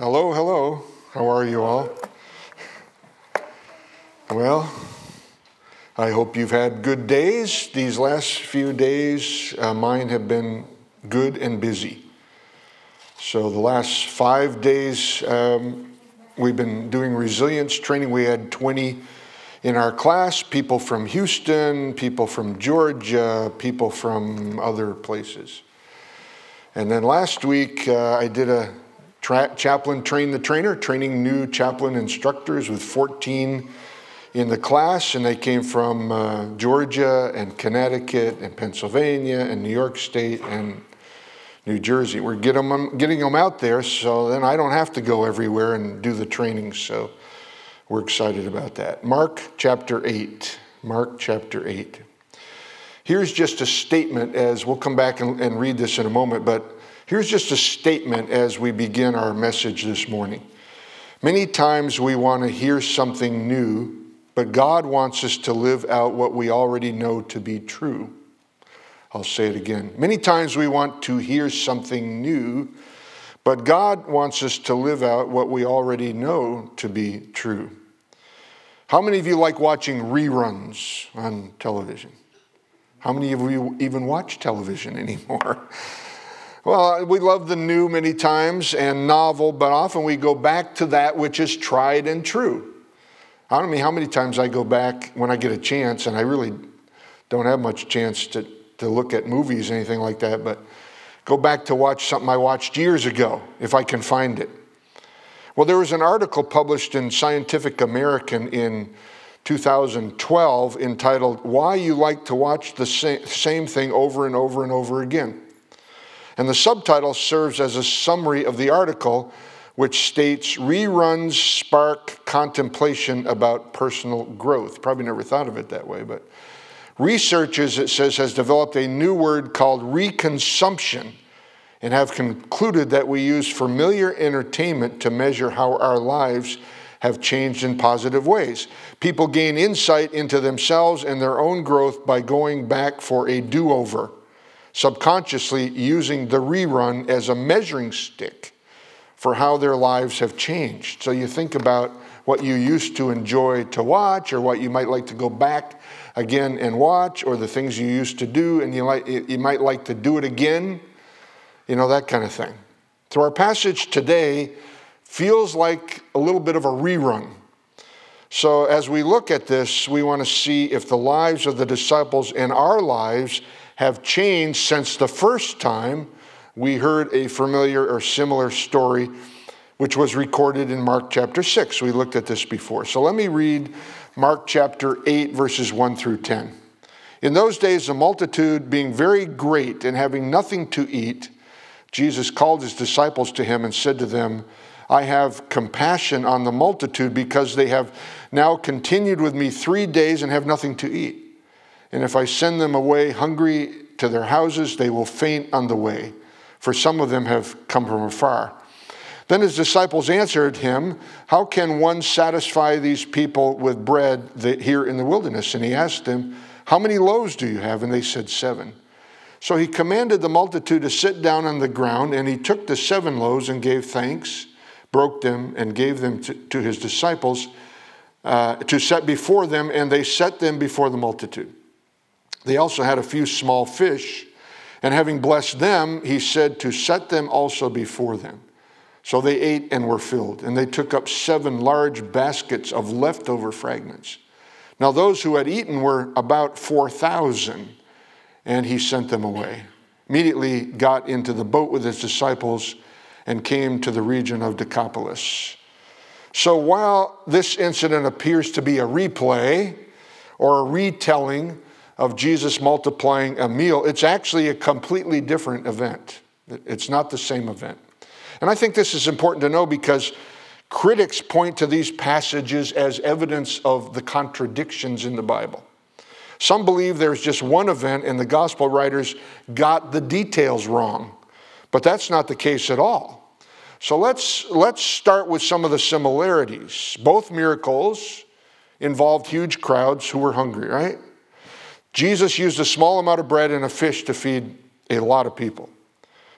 Hello, hello. How are you all? Well, I hope you've had good days. These last few days, mine have been good and busy. So the last 5 days, we've been doing resilience training. We had 20 in our class, people from Houston, people from Georgia, people from other places. And then last week, I did a chaplain train the trainer, training new chaplain instructors with 14 in the class, and they came from Georgia and Connecticut and Pennsylvania and New York State and New Jersey. We're getting them out there, so then I don't have to go everywhere and do the training, so we're excited about that. Mark chapter 8. Mark chapter 8. Here's just a statement as we'll come back and read this in a moment, but here's just a statement as we begin our message this morning. Many times we want to hear something new, but God wants us to live out what we already know to be true. I'll say it again. Many times we want to hear something new, but God wants us to live out what we already know to be true. How many of you like watching reruns on television? How many of you even watch television anymore? Well, we love the new many times and novel, but often we go back to that which is tried and true. I don't know how many times I go back when I get a chance, and I really don't have much chance to look at movies or anything like that, but go back to watch something I watched years ago, if I can find it. Well, there was an article published in Scientific American in 2012 entitled, "Why You Like to Watch the Same Thing Over and Over and Over Again." And the subtitle serves as a summary of the article, which states, "Reruns spark contemplation about personal growth." Probably never thought of it that way, but researchers, it says, has developed a new word called reconsumption and have concluded that we use familiar entertainment to measure how our lives have changed in positive ways. People gain insight into themselves and their own growth by going back for a do-over, subconsciously using the rerun as a measuring stick for how their lives have changed. So you think about what you used to enjoy to watch, or what you might like to go back again and watch, or the things you used to do and you might like to do it again, that kind of thing. So our passage today feels like a little bit of a rerun. So as we look at this, we want to see if the lives of the disciples and our lives have changed since the first time we heard a familiar or similar story, which was recorded in Mark chapter 6. We looked at this before. So let me read Mark chapter 8, verses 1 through 10. "In those days, the multitude being very great and having nothing to eat, Jesus called his disciples to him and said to them, 'I have compassion on the multitude because they have now continued with me 3 days and have nothing to eat. And if I send them away hungry to their houses, they will faint on the way, for some of them have come from afar.' Then his disciples answered him, 'How can one satisfy these people with bread here in the wilderness?' And he asked them, 'How many loaves do you have?' And they said, 7. So he commanded the multitude to sit down on the ground, and he took the 7 loaves and gave thanks, broke them, and gave them to his disciples to set before them, and they set them before the multitude. They also had a few small fish, and having blessed them, he said to set them also before them. So they ate and were filled, and they took up 7 large baskets of leftover fragments. Now those who had eaten were about 4,000, and he sent them away. Immediately got into the boat with his disciples and came to the region of Decapolis." So while this incident appears to be a replay or a retelling of Jesus multiplying a meal, it's actually a completely different event. It's not the same event. And I think this is important to know because critics point to these passages as evidence of the contradictions in the Bible. Some believe there's just one event and the gospel writers got the details wrong, but that's not the case at all. So let's start with some of the similarities. Both miracles involved huge crowds who were hungry, right? Jesus used a small amount of bread and a fish to feed a lot of people.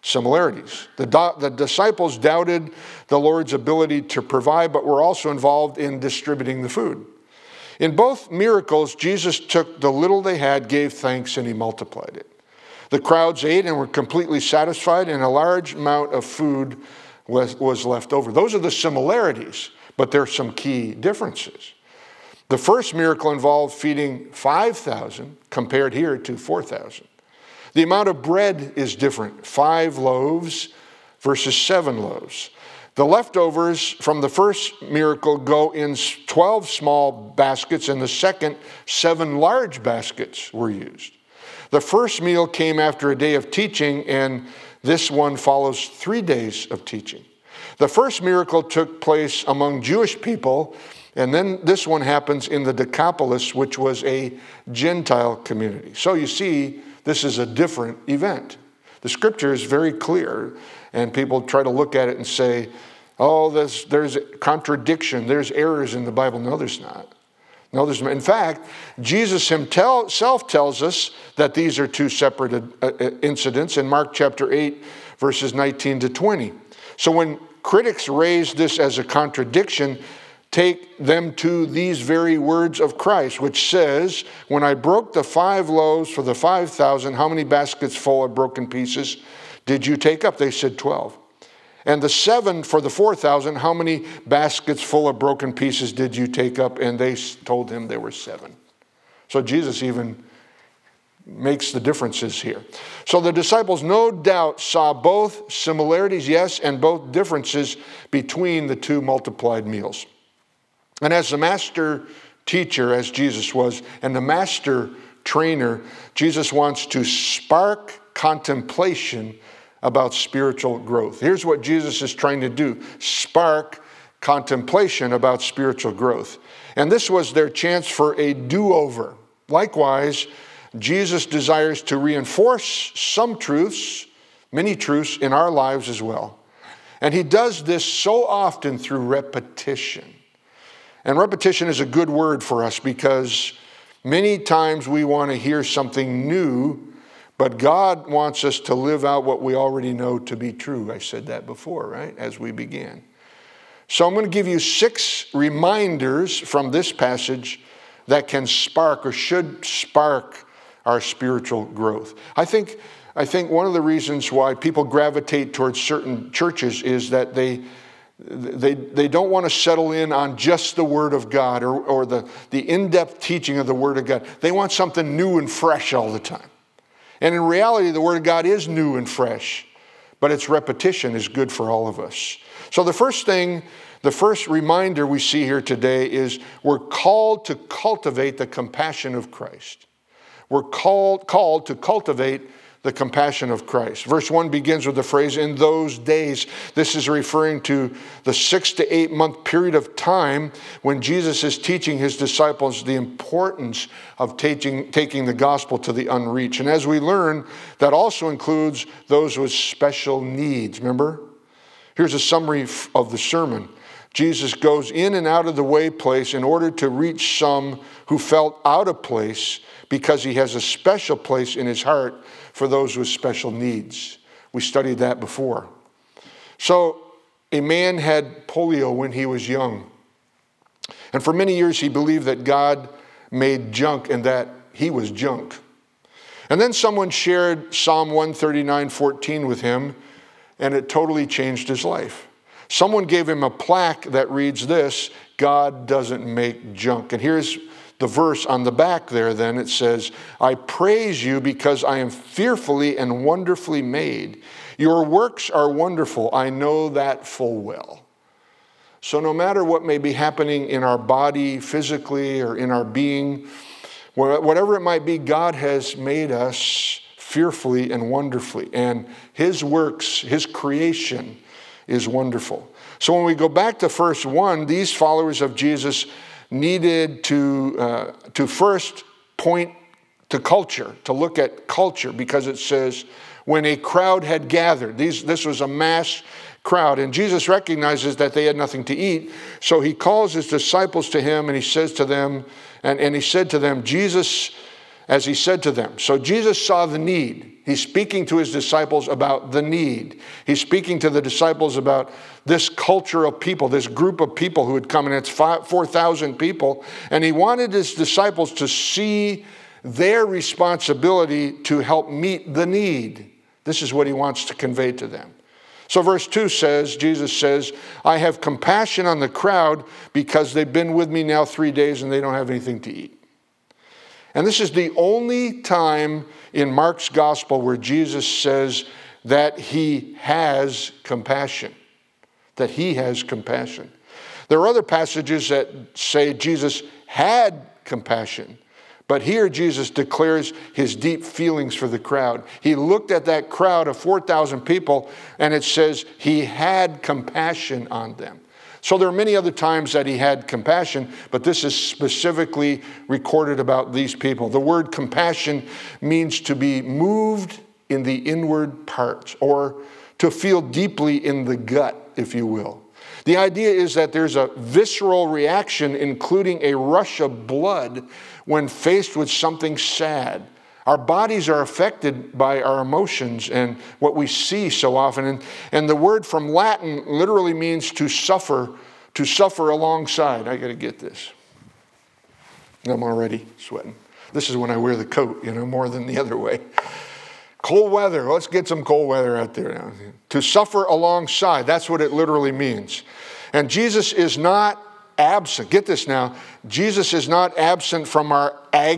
similarities. The disciples doubted the Lord's ability to provide, but were also involved in distributing the food. In both miracles, Jesus took the little they had, gave thanks, and he multiplied it. The crowds ate and were completely satisfied, and a large amount of food was left over. Those are the similarities, but there are some key differences. The first miracle involved feeding 5,000 compared here to 4,000. The amount of bread is different, 5 loaves versus 7 loaves. The leftovers from the first miracle go in 12 small baskets, and the second, 7 large baskets were used. The first meal came after a day of teaching, and this one follows 3 days of teaching. The first miracle took place among Jewish people, and then this one happens in the Decapolis, which was a Gentile community. So you see, this is a different event. The scripture is very clear, and people try to look at it and say, oh, there's a contradiction, there's errors in the Bible. No, there's not. No, there's not. In fact, Jesus himself tells us that these are 2 separate incidents in Mark chapter 8, verses 19 to 20. So when critics raise this as a contradiction, take them to these very words of Christ, which says, when I broke the 5 loaves for the 5,000, how many baskets full of broken pieces did you take up? They said 12. And the 7 for the 4,000, how many baskets full of broken pieces did you take up? And they told him there were 7. So Jesus even makes the differences here. So the disciples no doubt saw both similarities, yes, and both differences between the 2 multiplied meals. And as the master teacher, as Jesus was, and the master trainer, Jesus wants to spark contemplation about spiritual growth. Here's what Jesus is trying to do: spark contemplation about spiritual growth. And this was their chance for a do-over. Likewise, Jesus desires to reinforce some truths, many truths in our lives as well. And he does this so often through repetition. And repetition is a good word for us because many times we want to hear something new, but God wants us to live out what we already know to be true. I said that before, right, as we began. So I'm going to give you 6 reminders from this passage that can spark or should spark our spiritual growth. I think one of the reasons why people gravitate towards certain churches is that they don't want to settle in on just the Word of God or the in-depth teaching of the Word of God. They want something new and fresh all the time. And in reality, the Word of God is new and fresh, but its repetition is good for all of us. So the first reminder we see here today is we're called to cultivate the compassion of Christ. We're called to cultivate the compassion of Christ. Verse 1 begins with the phrase, in those days. This is referring to the 6 to 8 month period of time when Jesus is teaching his disciples the importance of taking the gospel to the unreached. And as we learn, that also includes those with special needs. Remember? Here's a summary of the sermon. Jesus goes in and out of the way place in order to reach some who felt out of place because he has a special place in his heart for those with special needs. We studied that before. So a man had polio when he was young. And for many years he believed that God made junk and that he was junk. And then someone shared Psalm 139:14 with him, and it totally changed his life. Someone gave him a plaque that reads this, God doesn't make junk. And here's the verse on the back there then. It says, I praise you because I am fearfully and wonderfully made. Your works are wonderful. I know that full well. So no matter what may be happening in our body physically or in our being, whatever it might be, God has made us fearfully and wonderfully. And his works, his creation is wonderful. So when we go back to verse 1, these followers of Jesus needed to first point to culture, to look at culture, because it says, when a crowd had gathered, this was a mass crowd, and Jesus recognizes that they had nothing to eat, so he calls his disciples to him, and he says to them, and he said to them, Jesus as he said to them. So Jesus saw the need. He's speaking to his disciples about the need. He's speaking to the disciples about this culture of people, this group of people who had come, and it's 4,000 people. And he wanted his disciples to see their responsibility to help meet the need. This is what he wants to convey to them. So verse 2 says, Jesus says, I have compassion on the crowd because they've been with me now 3 days and they don't have anything to eat. And this is the only time in Mark's gospel where Jesus says that he has compassion. That he has compassion. There are other passages that say Jesus had compassion. But here Jesus declares his deep feelings for the crowd. He looked at that crowd of 4,000 people and it says he had compassion on them. So there are many other times that he had compassion, but this is specifically recorded about these people. The word compassion means to be moved in the inward parts, or to feel deeply in the gut, if you will. The idea is that there's a visceral reaction, including a rush of blood, when faced with something sad. Our bodies are affected by our emotions and what we see so often. And the word from Latin literally means to suffer alongside. I got to get this. I'm already sweating. This is when I wear the coat, more than the other way. Cold weather. Let's get some cold weather out there now. To suffer alongside. That's what it literally means. And Jesus is not absent. Get this now. Jesus is not absent from our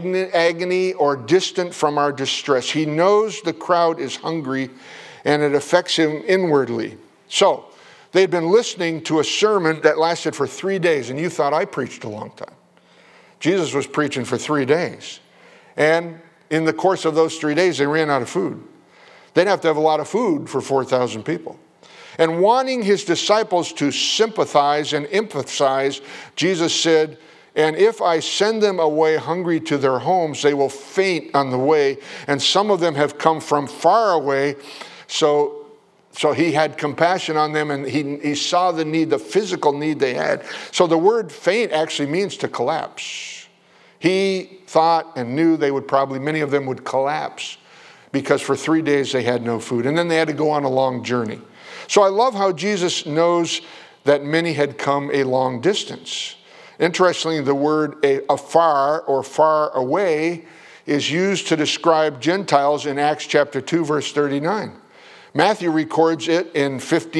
agony or distant from our distress. He knows the crowd is hungry and it affects him inwardly. So, they'd been listening to a sermon that lasted for 3 days, and you thought I preached a long time. Jesus was preaching for 3 days. And in the course of those 3 days, they ran out of food. They'd have to have a lot of food for 4,000 people. And wanting his disciples to sympathize and empathize, Jesus said, and if I send them away hungry to their homes, they will faint on the way. And some of them have come from far away. So he had compassion on them, and he saw the need, the physical need they had. So the word faint actually means to collapse. He thought and knew many of them would collapse because for 3 days they had no food. And then they had to go on a long journey. So I love how Jesus knows that many had come a long distance. Interestingly, the word afar or far away is used to describe Gentiles in Acts chapter 2, verse 39. Matthew records it in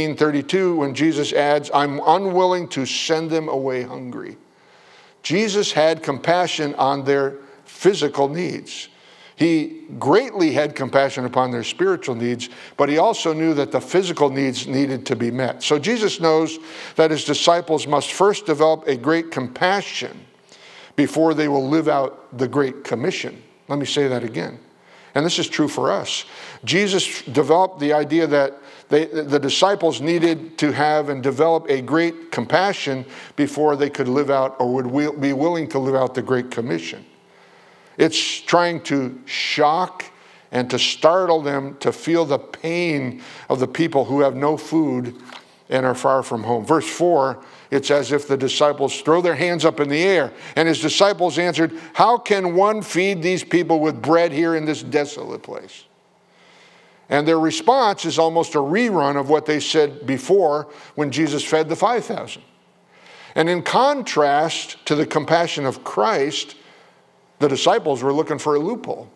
15:32 when Jesus adds, I'm unwilling to send them away hungry. Jesus had compassion on their physical needs. He greatly had compassion upon their spiritual needs, but he also knew that the physical needs needed to be met. So Jesus knows that his disciples must first develop a great compassion before they will live out the Great Commission. Let me say that again. And this is true for us. Jesus developed the idea that the disciples needed to have and develop a great compassion before they could live out or would be willing to live out the Great Commission. It's trying to shock and to startle them to feel the pain of the people who have no food and are far from home. Verse 4, it's as if the disciples throw their hands up in the air. And his disciples answered, how can one feed these people with bread here in this desolate place? And their response is almost a rerun of what they said before when Jesus fed the 5,000. And in contrast to the compassion of Christ, the disciples were looking for a loophole.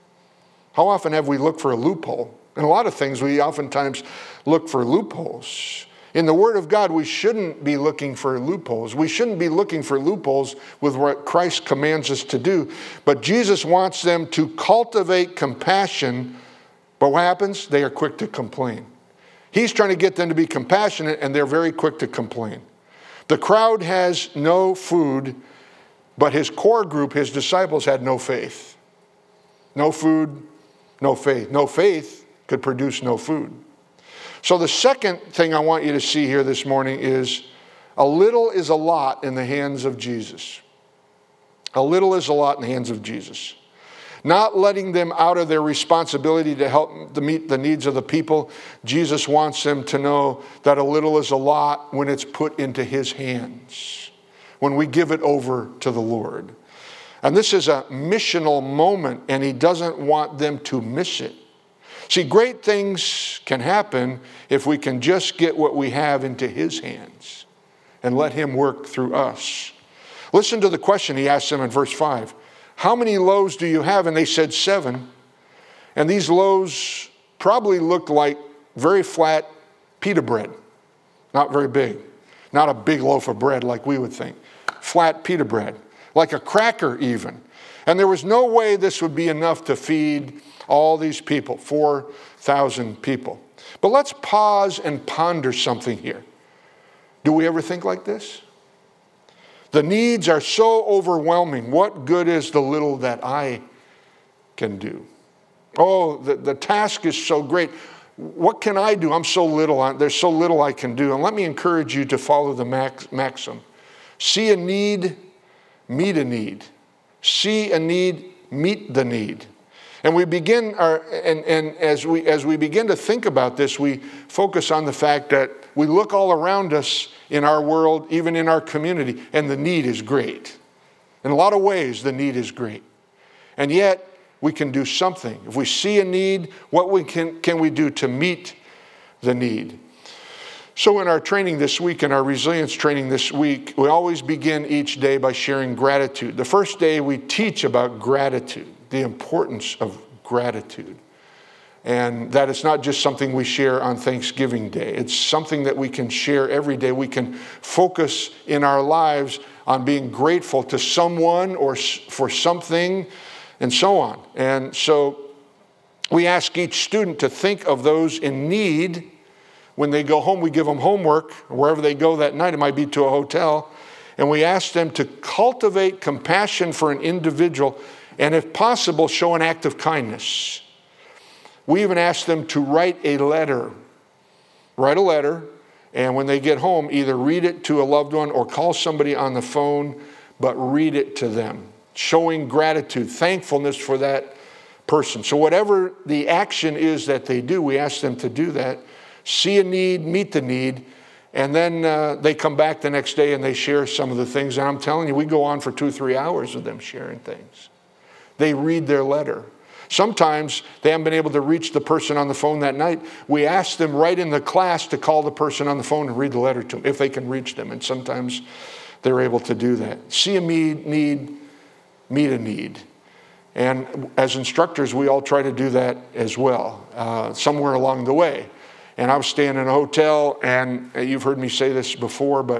How often have we looked for a loophole? In a lot of things, we oftentimes look for loopholes. In the Word of God, we shouldn't be looking for loopholes. We shouldn't be looking for loopholes with what Christ commands us to do. But Jesus wants them to cultivate compassion. But what happens? They are quick to complain. He's trying to get them to be compassionate, and they're very quick to complain. The crowd has no food, but his core group, his disciples, had no faith. No food, no faith. No faith could produce no food. So the second thing I want you to see here this morning is a little is a lot in the hands of Jesus. A little is a lot in the hands of Jesus. Not letting them out of their responsibility to help to meet the needs of the people. Jesus wants them to know that a little is a lot when it's put into his hands. When we give it over to the Lord. And this is a missional moment, and he doesn't want them to miss it. See, great things can happen if we can just get what we have into his hands and let him work through us. Listen to the question he asked them in verse 5. How many loaves do you have? And they said 7. And these loaves probably looked like very flat pita bread. Not very big. Not a big loaf of bread like we would think. Flat pita bread. Like a cracker even. And there was no way this would be enough to feed all these people, 4,000 people. But let's pause and ponder something here. Do we ever think like this? The needs are so overwhelming. What good is the little that I can do? Oh, the task is so great. What can I do? I'm so little. There's so little I can do. And let me encourage you to follow the maxim. See a need, meet a need. See a need, meet the need. And we begin as we begin to think about this, we focus on the fact that we look all around us in our world, even in our community, and the need is great. In a lot of ways, the need is great. And yet, we can do something. If we see a need, what can we do to meet the need? So in our training this week, in our resilience training this week, we always begin each day by sharing gratitude. The first day we teach about gratitude, the importance of gratitude. And that it's not just something we share on Thanksgiving Day. It's something that we can share every day. We can focus in our lives on being grateful to someone or for something and so on. And so we ask each student to think of those in need. When they go home, we give them homework. Wherever they go that night, it might be to a hotel. And we ask them to cultivate compassion for an individual and, if possible, show an act of kindness. We even ask them to write a letter. Write a letter, and when they get home, either read it to a loved one or call somebody on the phone, but read it to them, showing gratitude, thankfulness for that person. So whatever the action is that they do, we ask them to do that. See a need, meet the need, and then they come back the next day and they share some of the things. And I'm telling you, we go on for 2 or 3 hours with them sharing things. They read their letter. Sometimes they haven't been able to reach the person on the phone that night. We ask them right in the class to call the person on the phone and read the letter to them, if they can reach them. And sometimes they're able to do that. See a need, meet a need. And as instructors, we all try to do that as well, somewhere along the way. And I was staying in a hotel, and you've heard me say this before, but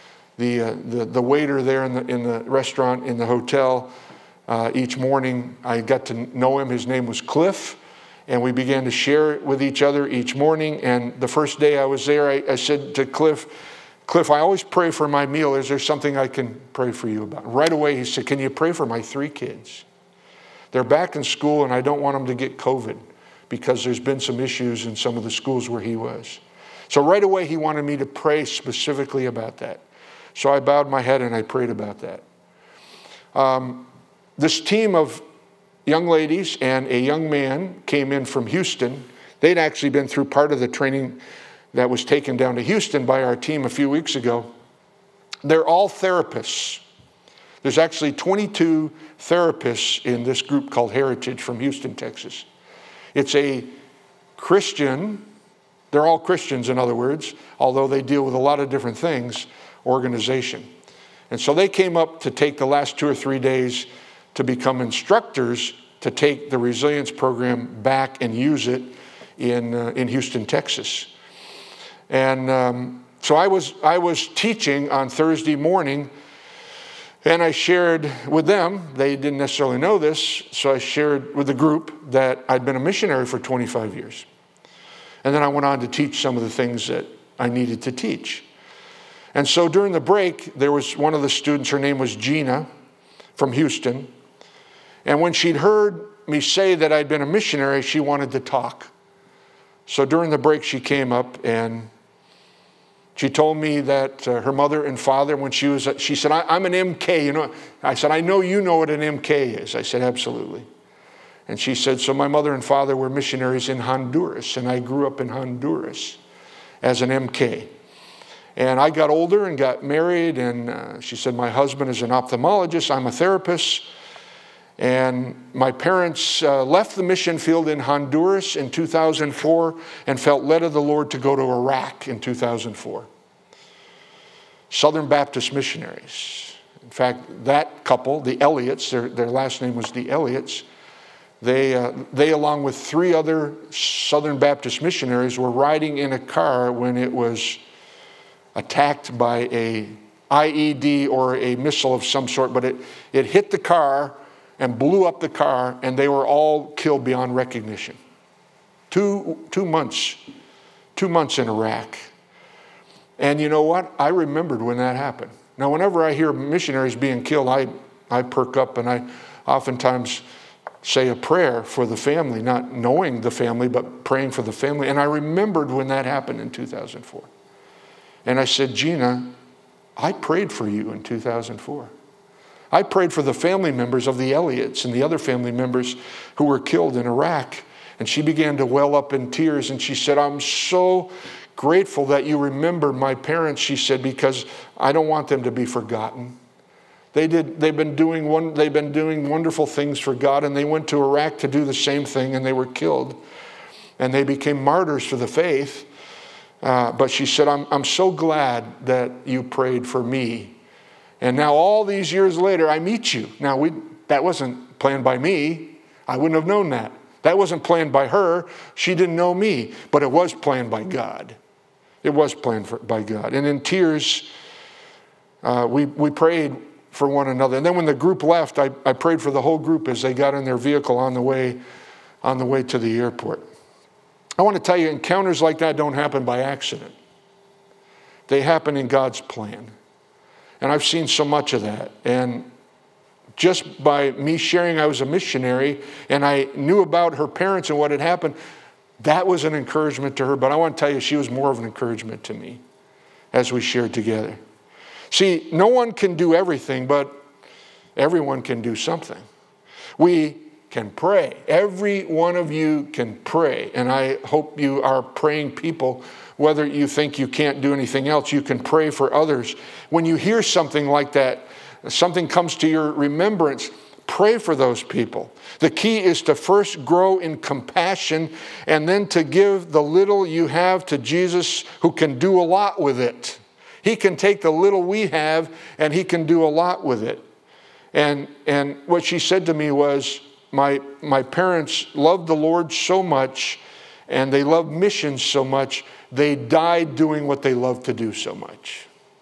the waiter there in the restaurant in the hotel, each morning I got to know him. His name was Cliff, and we began to share it with each other each morning. And the first day I was there, I said to Cliff, I always pray for my meal. Is there something I can pray for you about? Right away he said, can you pray for my 3 kids? They're back in school, and I don't want them to get COVID, because there's been some issues in some of the schools where he was. So right away he wanted me to pray specifically about that. So I bowed my head and I prayed about that. This team of young ladies and a young man came in from Houston. They'd actually been through part of the training that was taken down to Houston by our team a few weeks ago. They're all therapists. There's actually 22 therapists in this group called Heritage from Houston, Texas. It's a Christian, they're all Christians in other words, although they deal with a lot of different things, organization. And so they came up to take the last 2 or 3 days to become instructors to take the resilience program back and use it in Houston, Texas. And so I was teaching on Thursday morning, and I shared with them, they didn't necessarily know this, so I shared with the group that I'd been a missionary for 25 years. And then I went on to teach some of the things that I needed to teach. And so during the break, there was one of the students, her name was Gina from Houston. And when she'd heard me say that I'd been a missionary, she wanted to talk. So during the break, she came up and she told me that her mother and father, she said, I'm an MK, you know. I said, I know you know what an MK is. I said, absolutely. And she said, so my mother and father were missionaries in Honduras, and I grew up in Honduras as an MK. And I got older and got married, and she said, my husband is an ophthalmologist, I'm a therapist, And my parents left the mission field in Honduras in 2004 and felt led of the Lord to go to Iraq in 2004. Southern Baptist missionaries. In fact, that couple, the Elliots, their last name was the Elliots, they along with 3 other Southern Baptist missionaries were riding in a car when it was attacked by a IED or a missile of some sort, but it hit the car and blew up the car, and they were all killed beyond recognition. Two months in Iraq. And you know what? I remembered when that happened. Now, whenever I hear missionaries being killed, I perk up, and I oftentimes say a prayer for the family, not knowing the family, but praying for the family. And I remembered when that happened in 2004. And I said, Gina, I prayed for you in 2004. I prayed for the family members of the Elliots and the other family members who were killed in Iraq. And she began to well up in tears, and she said, I'm so grateful that you remember my parents, she said, because I don't want them to be forgotten. They've been doing wonderful things for God, and they went to Iraq to do the same thing, and they were killed. And they became martyrs for the faith. But she said, I'm so glad that you prayed for me. And now all these years later, I meet you. Now, that wasn't planned by me. I wouldn't have known that. That wasn't planned by her. She didn't know me. But it was planned by God. It was planned by God. And in tears, we prayed for one another. And then when the group left, I prayed for the whole group as they got in their vehicle on the way to the airport. I want to tell you, encounters like that don't happen by accident. They happen in God's plan. And I've seen so much of that. And just by me sharing I was a missionary and I knew about her parents and what had happened, that was an encouragement to her. But I want to tell you, she was more of an encouragement to me as we shared together. See, no one can do everything, but everyone can do something. We can pray. Every one of you can pray. And I hope you are praying people. Whether you think you can't do anything else, you can pray for others. When you hear something like that, something comes to your remembrance, pray for those people. The key is to first grow in compassion and then to give the little you have to Jesus, who can do a lot with it. He can take the little we have and he can do a lot with it. And what she said to me was, my parents loved the Lord so much and they loved missions so much, they died doing what they loved to do so much.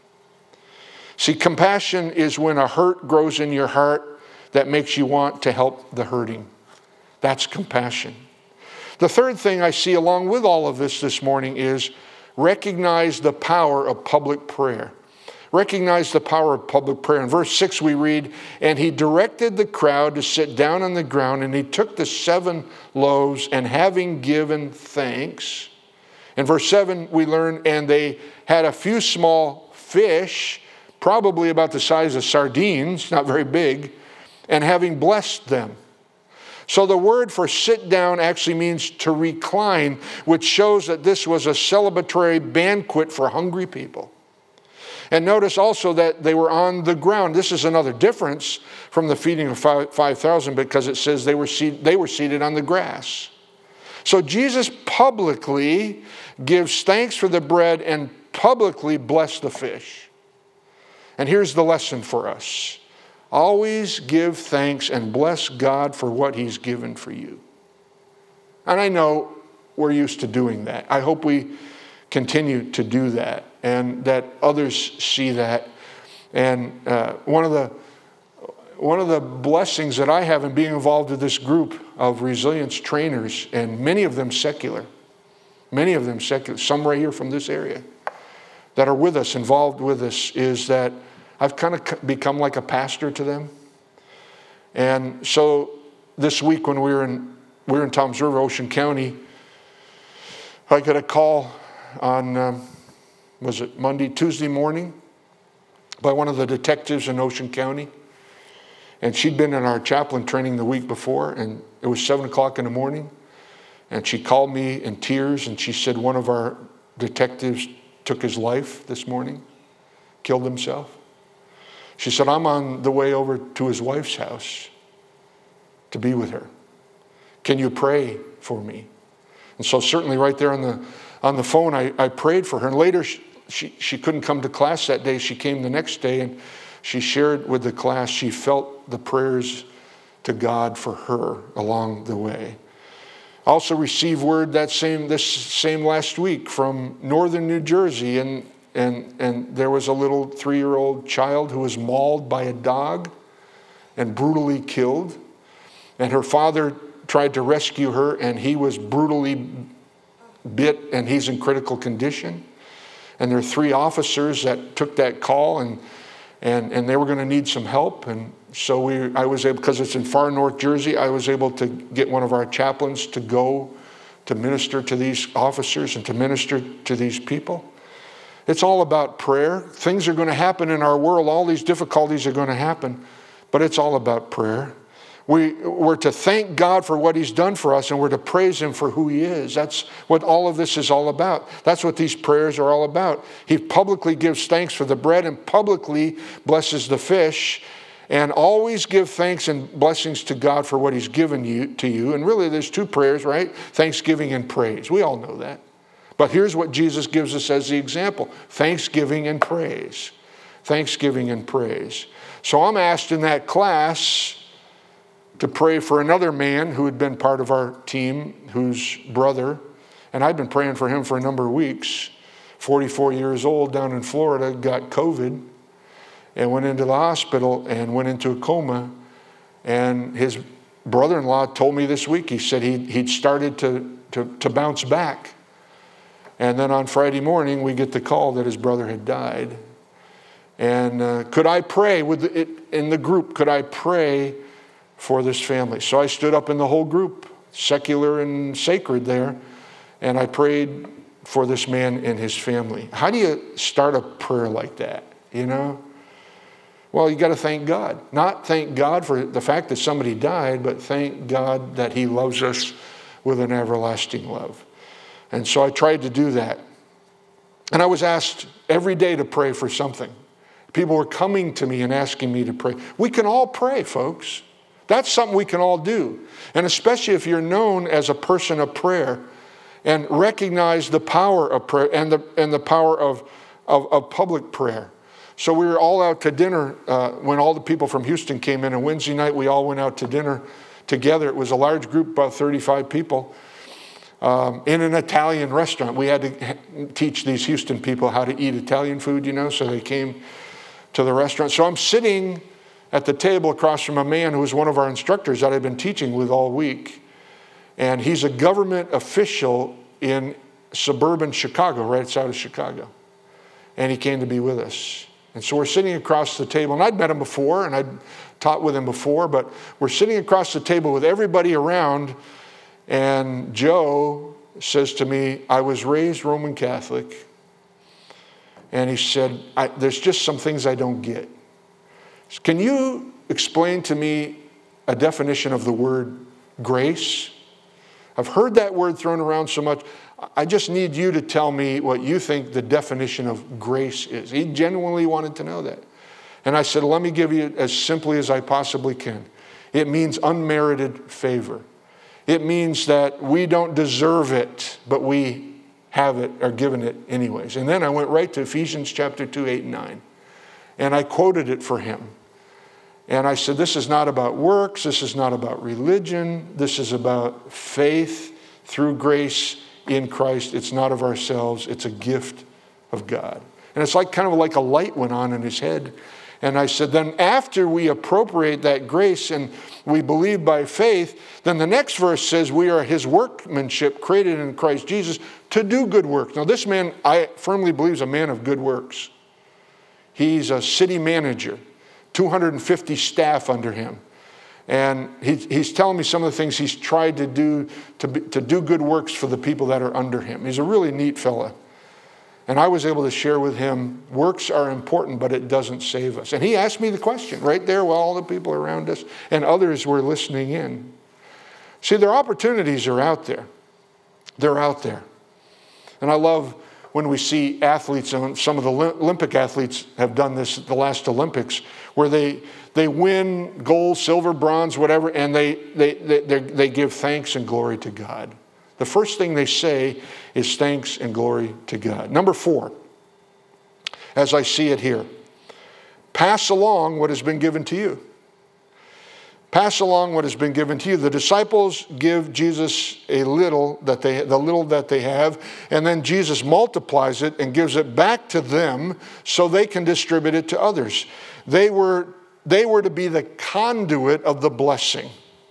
See, compassion is when a hurt grows in your heart that makes you want to help the hurting. That's compassion. The third thing I see along with all of this morning is recognize the power of public prayer. Recognize the power of public prayer. In verse 6 we read, and he directed the crowd to sit down on the ground, and he took the 7 loaves, and having given thanks. In verse 7 we learn, and they had a few small fish, probably about the size of sardines, not very big, and having blessed them. So the word for sit down actually means to recline, which shows that this was a celebratory banquet for hungry people. And notice also that they were on the ground. This is another difference from the feeding of 5,000 because it says they were seated on the grass. So Jesus publicly gives thanks for the bread and publicly blessed the fish. And here's the lesson for us. Always give thanks and bless God for what he's given for you. And I know we're used to doing that. I hope we continue to do that and that others see that. And one of the blessings that I have in being involved with this group of resilience trainers, and many of them secular, some right here from this area, that are with us, involved with us, is that I've kind of become like a pastor to them. And so this week when we were in Toms River, Ocean County, I got a call on, Tuesday morning by one of the detectives in Ocean County. And she'd been in our chaplain training the week before, and it was 7 o'clock in the morning. And she called me in tears, and she said one of our detectives took his life this morning, killed himself. She said, I'm on the way over to his wife's house. to be with her. Can you pray for me? And so certainly right there on the phone, I prayed for her. And later, she couldn't come to class that day. She came the next day, and she shared with the class she felt the prayers to God for her along the way. I also received word this same last week from northern New Jersey, and there was a little 3-year-old child who was mauled by a dog and brutally killed. And her father tried to rescue her, and he was brutally bit, and he's in critical condition. And there are 3 officers that took that call, and they were going to need some help. And so I was able, because it's in far north Jersey, I was able to get one of our chaplains to go to minister to these officers and to minister to these people. It's all about prayer. Things are going to happen in our world. All these difficulties are going to happen, but it's all about prayer. We're to thank God for what he's done for us, and we're to praise him for who he is. That's what all of this is all about. That's what these prayers are all about. He publicly gives thanks for the bread and publicly blesses the fish, and always give thanks and blessings to God for what he's given to you. And really there's 2 prayers, right? Thanksgiving and praise. We all know that. But here's what Jesus gives us as the example. Thanksgiving and praise. Thanksgiving and praise. So I'm asked in that class to pray for another man who had been part of our team, whose brother, and I'd been praying for him for a number of weeks, 44 years old, down in Florida, got COVID and went into the hospital and went into a coma. And his brother-in-law told me this week, he said he'd started to bounce back. And then on Friday morning, we get the call that his brother had died. And could I pray in the group, could I pray for this family? So I stood up in the whole group, secular and sacred there, and I prayed for this man and his family. How do you start a prayer like that, you know? Well, you got to thank God. Not thank God for the fact that somebody died, but thank God that he loves us with an everlasting love. And so I tried to do that. And I was asked every day to pray for something. People were coming to me and asking me to pray. We can all pray, folks. That's something we can all do. And especially if you're known as a person of prayer and recognize the power of prayer and the power of public prayer. So we were all out to dinner when all the people from Houston came in. And Wednesday night, we all went out to dinner together. It was a large group, about 35 people, in an Italian restaurant. We had to teach these Houston people how to eat Italian food, you know, so they came to the restaurant. So I'm sitting at the table across from a man who was one of our instructors that I've been teaching with all week. And he's a government official in suburban Chicago, right outside of Chicago. And he came to be with us. And so we're sitting across the table, and I'd met him before, and I'd taught with him before, but we're sitting across the table with everybody around, and Joe says to me, I was raised Roman Catholic, and he said, there's just some things I don't get. Can you explain to me a definition of the word grace? I've heard that word thrown around so much. I just need you to tell me what you think the definition of grace is. He genuinely wanted to know that. And I said, let me give you it as simply as I possibly can. It means unmerited favor. It means that we don't deserve it, but we have it, or given it anyways. And then I went right to Ephesians chapter 2, 8 and 9. And I quoted it for him. And I said, this is not about works. This is not about religion. This is about faith through grace in Christ. It's not of ourselves. It's a gift of God. And it's like kind of like a light went on in his head. And I said, then after we appropriate that grace and we believe by faith, then the next verse says we are his workmanship created in Christ Jesus to do good works. Now this man, I firmly believe, is a man of good works. He's a city manager, 250 staff under him. And he's telling me some of the things he's tried to do to do good works for the people that are under him. He's a really neat fella. And I was able to share with him, works are important, but it doesn't save us. And he asked me the question right there while all the people around us and others were listening in. See, their opportunities are out there. They're out there. And I love when we see athletes, and some of the Olympic athletes have done this at the last Olympics, where they win gold, silver, bronze, whatever, and they give thanks and glory to God. The first thing they say is thanks and glory to God. Number 4, as I see it here, pass along what has been given to you. Pass along what has been given to you. The disciples give Jesus the little that they have, and then Jesus multiplies it and gives it back to them so they can distribute it to others. They were to be the conduit of the blessing.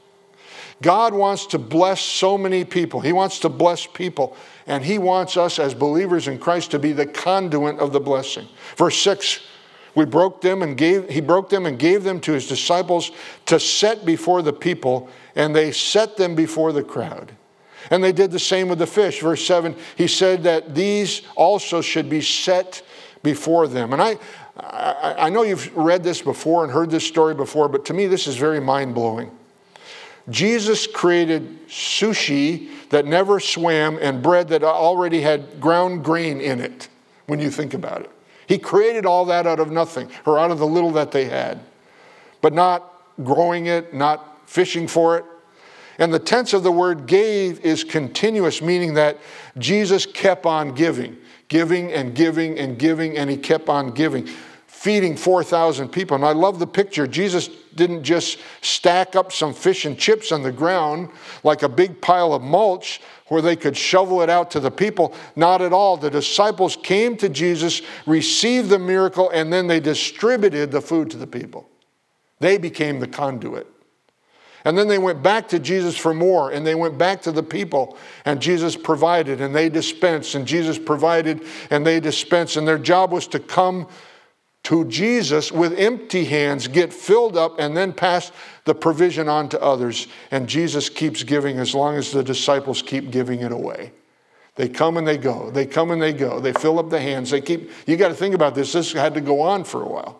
God wants to bless so many people. He wants to bless people, and He wants us as believers in Christ to be the conduit of the blessing. Verse 6. He broke them and gave them to His disciples to set before the people, and they set them before the crowd. And they did the same with the fish. Verse 7, He said that these also should be set before them. And I know you've read this before and heard this story before, but to me this is very mind-blowing. Jesus created sushi that never swam and bread that already had ground grain in it, when you think about it. He created all that out of nothing, or out of the little that they had, but not growing it, not fishing for it. And the tense of the word gave is continuous, meaning that Jesus kept on giving and giving and giving, and He kept on giving, feeding 4,000 people. And I love the picture. Jesus didn't just stack up some fish and chips on the ground like a big pile of mulch where they could shovel it out to the people. Not at all. The disciples came to Jesus, received the miracle, and then they distributed the food to the people. They became the conduit. And then they went back to Jesus for more, and they went back to the people, and Jesus provided, and they dispensed, and Jesus provided, and they dispensed. And their job was to come to Jesus with empty hands, get filled up, and then pass the provision on to others. And Jesus keeps giving as long as the disciples keep giving it away. They come and they go. They come and they go. They fill up the hands. You got to think about this. This had to go on for a while.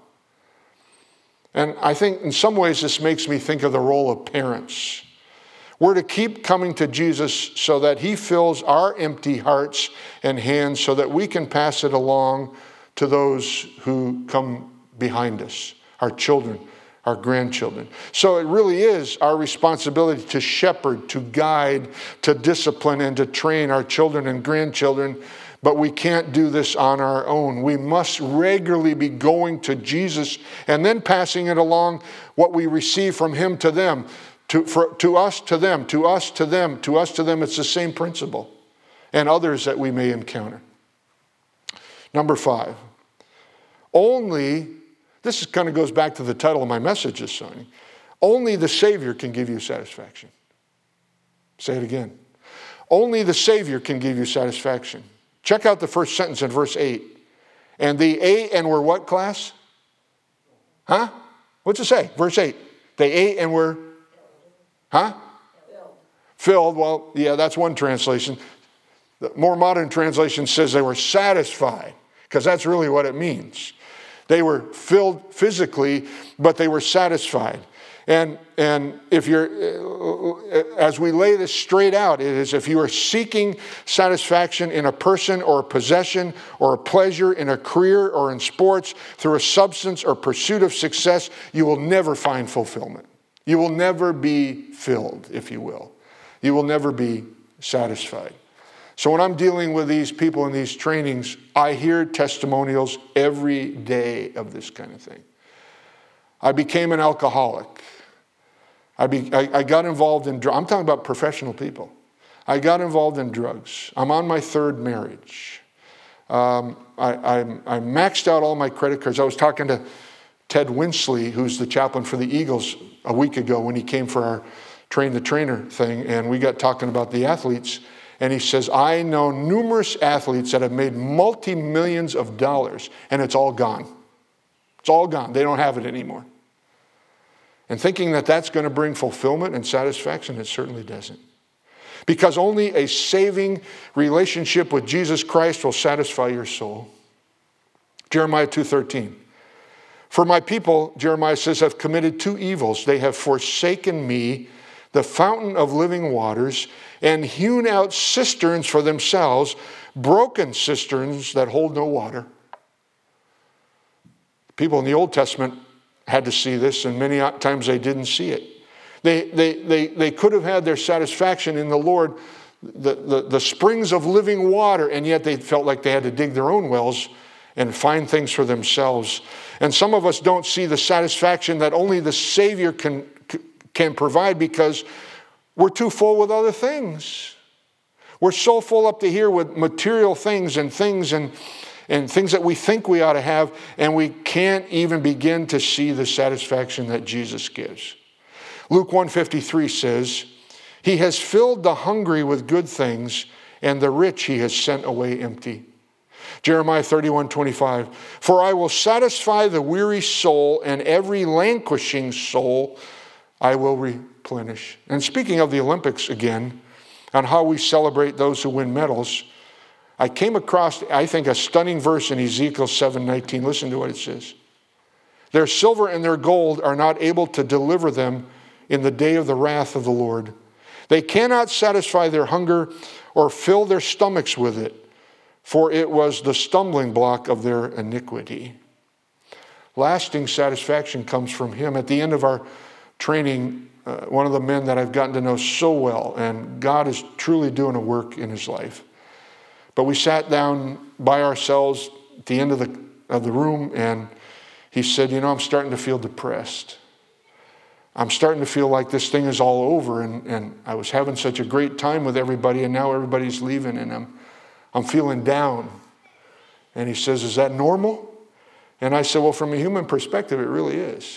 And I think in some ways this makes me think of the role of parents. We're to keep coming to Jesus so that He fills our empty hearts and hands so that we can pass it along to those who come behind us, our children, our grandchildren. So it really is our responsibility to shepherd, to guide, to discipline, and to train our children and grandchildren. But we can't do this on our own. We must regularly be going to Jesus and then passing it along, what we receive from Him to them, to us to them, to us to them, to us to them. It's the same principle. And others that we may encounter. Number 5, this kind of goes back to the title of my message this morning, only the Savior can give you satisfaction. Say it again. Only the Savior can give you satisfaction. Check out the first sentence in verse 8. And they ate and were what, class? Huh? What's it say? Verse 8. They ate and were, huh? Filled. Well, yeah, that's one translation. The more modern translation says they were satisfied, because that's really what it means. They were filled physically, but they were satisfied. And if as we lay this straight out, it is if you are seeking satisfaction in a person or a possession or a pleasure in a career or in sports through a substance or pursuit of success, you will never find fulfillment. You will never be filled, if you will. You will never be satisfied. So when I'm dealing with these people in these trainings, I hear testimonials every day of this kind of thing. I became an alcoholic. I got involved in drugs. I'm talking about professional people. I got involved in drugs. I'm on my 3rd marriage. I maxed out all my credit cards. I was talking to Ted Winsley, who's the chaplain for the Eagles, a week ago when he came for our Train the Trainer thing, and we got talking about the athletes. And he says, I know numerous athletes that have made multi-millions of dollars, and it's all gone. It's all gone. They don't have it anymore. And thinking that that's going to bring fulfillment and satisfaction, it certainly doesn't. Because only a saving relationship with Jesus Christ will satisfy your soul. Jeremiah 2:13. For my people, Jeremiah says, have committed 2 evils. They have forsaken me, the fountain of living waters, and hewn out cisterns for themselves, broken cisterns that hold no water. People in the Old Testament had to see this, and many times they didn't see it. They could have had their satisfaction in the Lord, the springs of living water, and yet they felt like they had to dig their own wells and find things for themselves. And some of us don't see the satisfaction that only the Savior can provide because we're too full with other things. We're so full up to here with material things and things that we think we ought to have, and we can't even begin to see the satisfaction that Jesus gives. Luke 1:53 says, "He has filled the hungry with good things, and the rich he has sent away empty." Jeremiah 31:25, "For I will satisfy the weary soul, and every languishing soul I will replenish." And speaking of the Olympics again, on how we celebrate those who win medals, I came across, I think, a stunning verse in Ezekiel 7:19. Listen to what it says. "Their silver and their gold are not able to deliver them in the day of the wrath of the Lord. They cannot satisfy their hunger or fill their stomachs with it, for it was the stumbling block of their iniquity." Lasting satisfaction comes from Him. At the end of our training, one of the men that I've gotten to know so well, and God is truly doing a work in his life. But we sat down by ourselves at the end of the room, and he said, "I'm starting to feel depressed. I'm starting to feel like this thing is all over, and I was having such a great time with everybody, and now everybody's leaving, and I'm feeling down." And he says, "Is that normal?" And I said, "Well, from a human perspective, it really is,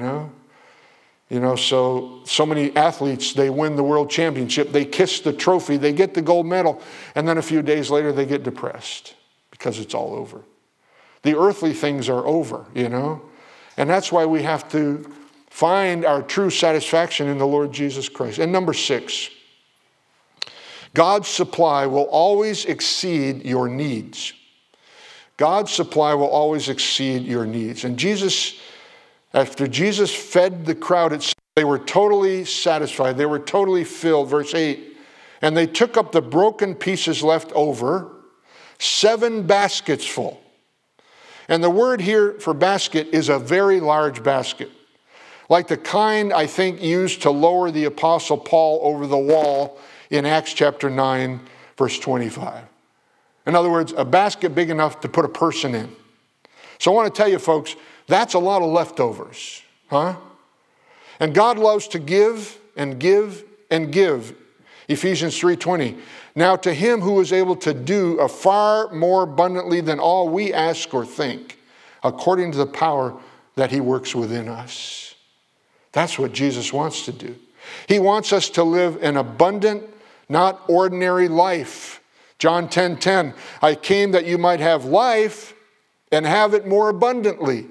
so many athletes, they win the world championship, they kiss the trophy, they get the gold medal, and then a few days later they get depressed because it's all over. The earthly things are over, And that's why we have to find our true satisfaction in the Lord Jesus Christ. And number 6, God's supply will always exceed your needs. God's supply will always exceed your needs. And after Jesus fed the crowd, they were totally satisfied. They were totally filled. Verse 8, "And they took up the broken pieces left over, 7 baskets full." And the word here for basket is a very large basket, like the kind, I think, used to lower the Apostle Paul over the wall in Acts chapter 9, verse 25. In other words, a basket big enough to put a person in. So I want to tell you, folks, that's a lot of leftovers, huh? And God loves to give and give and give. Ephesians 3:20. "Now to Him who is able to do a far more abundantly than all we ask or think, according to the power that He works within us." That's what Jesus wants to do. He wants us to live an abundant, not ordinary life. John 10:10, "I came that you might have life and have it more abundantly."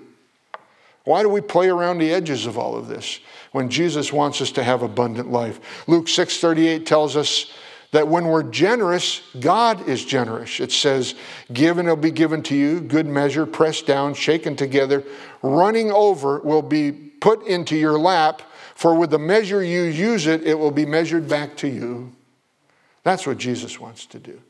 Why do we play around the edges of all of this when Jesus wants us to have abundant life? Luke 6:38 tells us that when we're generous, God is generous. It says, "Give and it'll be given to you, good measure, pressed down, shaken together, running over will be put into your lap, for with the measure you use it will be measured back to you." That's what Jesus wants to do.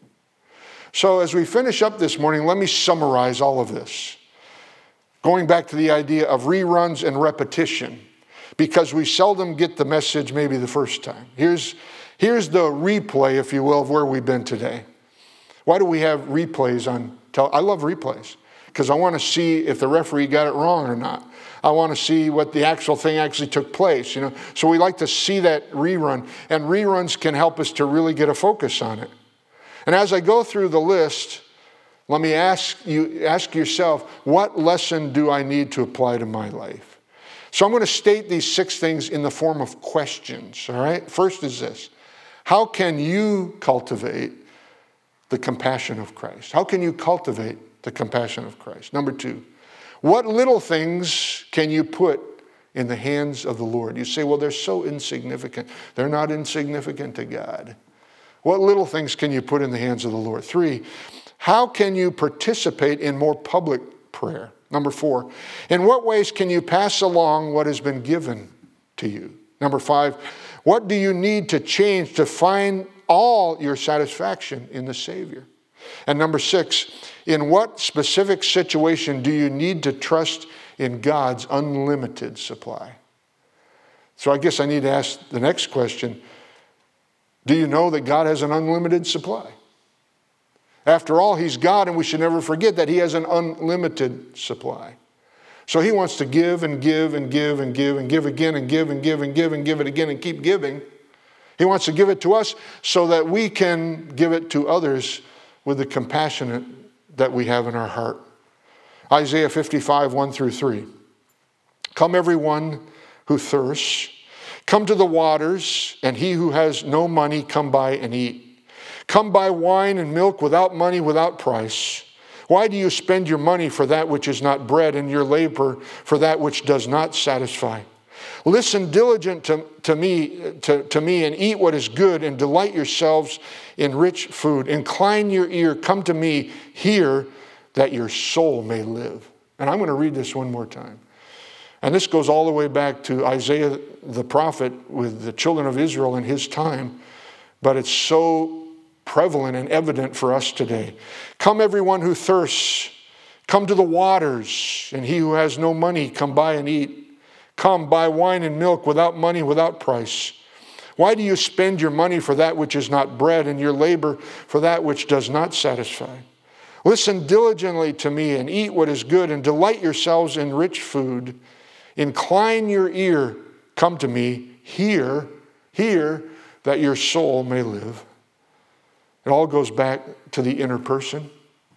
So as we finish up this morning, let me summarize all of this. Going back to the idea of reruns and repetition, because we seldom get the message maybe the first time. Here's the replay, if you will, of where we've been today. Why do we have replays on I love replays, because I want to see if the referee got it wrong or not. I want to see what the actual thing actually took place, So we like to see that rerun, and reruns can help us to really get a focus on it. And as I go through the list, let me ask yourself, what lesson do I need to apply to my life? So I'm going to state these 6 things in the form of questions, all right? First is this: how can you cultivate the compassion of Christ? How can you cultivate the compassion of Christ? Number 2, what little things can you put in the hands of the Lord? You say, well, they're so insignificant. They're not insignificant to God. What little things can you put in the hands of the Lord? 3, how can you participate in more public prayer? Number 4, in what ways can you pass along what has been given to you? Number 5, What do you need to change to find all your satisfaction in the Savior? And number 6, in what specific situation do you need to trust in God's unlimited supply? So I guess I need to ask the next question. Do you know that God has an unlimited supply? After all, He's God, and we should never forget that He has an unlimited supply. So He wants to give and give and give and give and give again and give and give and give and give it again and keep giving. He wants to give it to us so that we can give it to others with the compassion that we have in our heart. Isaiah 55, 1 through 3. Come everyone who thirsts, come to the waters, and he who has no money, come buy and eat. Come buy wine and milk without money, without price. Why do you spend your money for that which is not bread, and your labor for that which does not satisfy? Listen diligent to me and eat what is good, and delight yourselves in rich food. Incline your ear, come to me, hear, that your soul may live. And I'm going to read this one more time. And this goes all the way back to Isaiah the prophet with the children of Israel in his time, but it's so prevalent and evident for us today. Come everyone who thirsts, come to the waters, and he who has no money, come buy and eat. Come, buy wine and milk without money, without price. Why do you spend your money for that which is not bread, and your labor for that which does not satisfy? Listen diligently to me and eat what is good, and delight yourselves in rich food. Incline your ear, come to me, hear, that your soul may live. It all goes back to the inner person.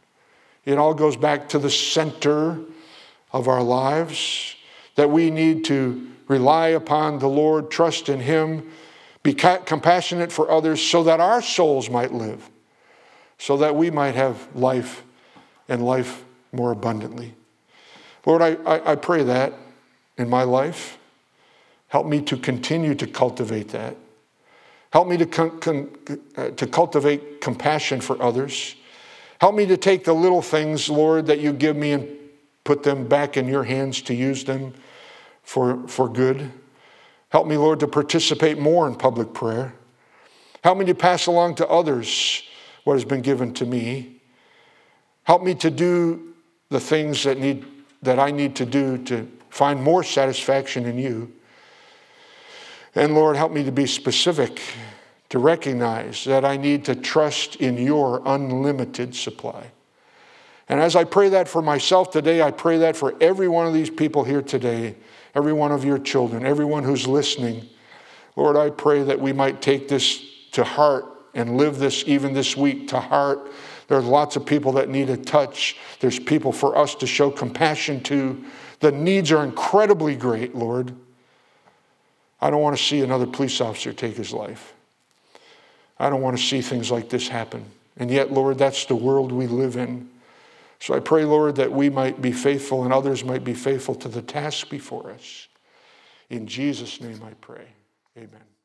It all goes back to the center of our lives, that we need to rely upon the Lord, trust in Him, be compassionate for others so that our souls might live, so that we might have life and life more abundantly. Lord, I pray that in my life. Help me to continue to cultivate that. Help me to cultivate compassion for others. Help me to take the little things, Lord, that you give me and put them back in your hands to use them for good. Help me, Lord, to participate more in public prayer. Help me to pass along to others what has been given to me. Help me to do the things that I need to do to find more satisfaction in you. And Lord, help me to be specific, to recognize that I need to trust in your unlimited supply. And as I pray that for myself today, I pray that for every one of these people here today, every one of your children, everyone who's listening. Lord, I pray that we might take this to heart and live this even this week to heart. There's lots of people that need a touch. There's people for us to show compassion to. The needs are incredibly great, Lord. I don't want to see another police officer take his life. I don't want to see things like this happen. And yet, Lord, that's the world we live in. So I pray, Lord, that we might be faithful and others might be faithful to the task before us. In Jesus' name I pray. Amen.